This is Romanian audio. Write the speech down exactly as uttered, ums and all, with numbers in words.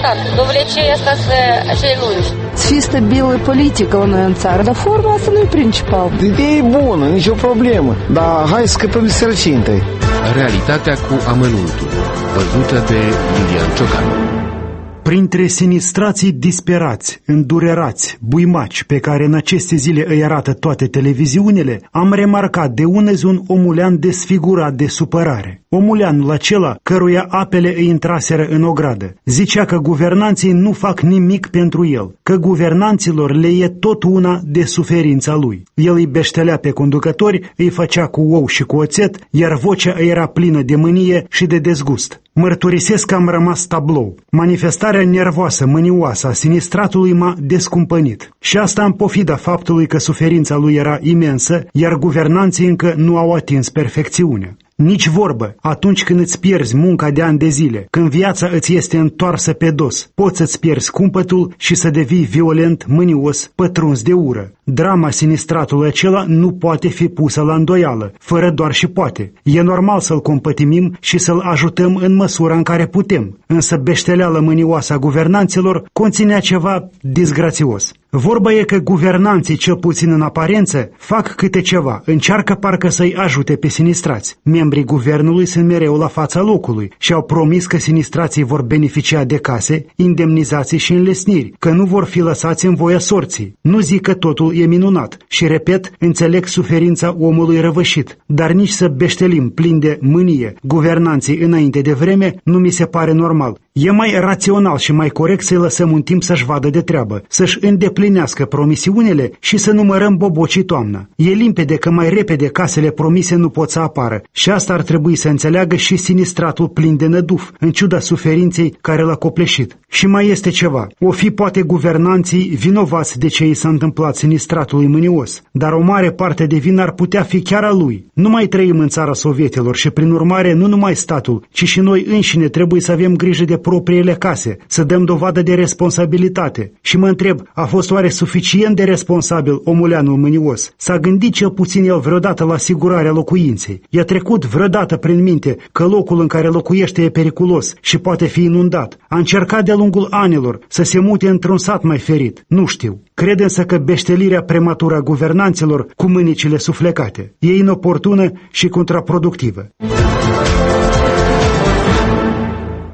adevărat. Dovlecei asta să așa lungi. Să fie stabilă politică la noi în țară, dar forma asta nu e principal. Ideea e bună, nicio problemă, dar hai să scăpăm de sărăcie întâi. Realitatea cu amănuntul, văzută de Lilian Ciocanu. Printre sinistrații disperați, îndurerați, buimaci pe care în aceste zile îi arată toate televiziunile, am remarcat de unăzi un omulean desfigurat de supărare. Omuleanul acela căruia apele îi intraseră în ogradă. Zicea că guvernanții nu fac nimic pentru el, că guvernanților le e tot una de suferința lui. El îi beștelea pe conducători, îi făcea cu ou și cu oțet, iar vocea îi era plină de mânie și de dezgust. Mărturisesc că am rămas tablou. Manifestarea nervoasă, mânioasă a sinistratului m-a descumpănit. Și asta în pofida faptului că suferința lui era imensă, iar guvernanții încă nu au atins perfecțiunea. Nici vorbă, atunci când îți pierzi munca de ani de zile, când viața îți este întoarsă pe dos, poți să-ți pierzi cumpătul și să devii violent, mânios, pătruns de ură. Drama sinistratului acela nu poate fi pusă la îndoială, fără doar și poate. E normal să-l compătimim și să-l ajutăm în măsura în care putem, însă beșteleala mânioasă a guvernanților conținea ceva disgrațios. Vorba e că guvernanții, cel puțin în aparență, fac câte ceva, încearcă parcă să-i ajute pe sinistrați. Membrii guvernului sunt mereu la fața locului și au promis că sinistrații vor beneficia de case, indemnizații și înlesniri, că nu vor fi lăsați în voia sorții. Nu zic că totul e minunat și, repet, înțeleg suferința omului răvășit, dar nici să beștelim plin de mânie guvernanții înainte de vreme nu mi se pare normal. E mai rațional și mai corect să-i lăsăm un timp să-și vadă de treabă, să-și îndeplinească promisiunile și să numărăm bobocii toamna. E limpede că mai repede casele promise nu pot să apară și asta ar trebui să înțeleagă și sinistratul plin de năduf, în ciuda suferinței care l-a copleșit. Și mai este ceva. O fi poate guvernanții vinovați de ce i s-a întâmplat sinistratului mânios, dar o mare parte de vină ar putea fi chiar a lui. Nu mai trăim în țara sovietilor și prin urmare nu numai statul, ci și noi înșine trebuie să avem grijă de propriile case, să dăm dovadă de responsabilitate. Și mă întreb, a fost oare suficient de responsabil omuleanul mânios? S-a gândit cel puțin el vreodată la asigurarea locuinței? I-a trecut vreodată prin minte că locul în care locuiește e periculos și poate fi inundat? A încercat de-a lungul anilor să se mute într-un sat mai ferit? Nu știu. Cred însă că beștelirea prematură a guvernanților cu mânicile suflecate e inoportună și contraproductivă.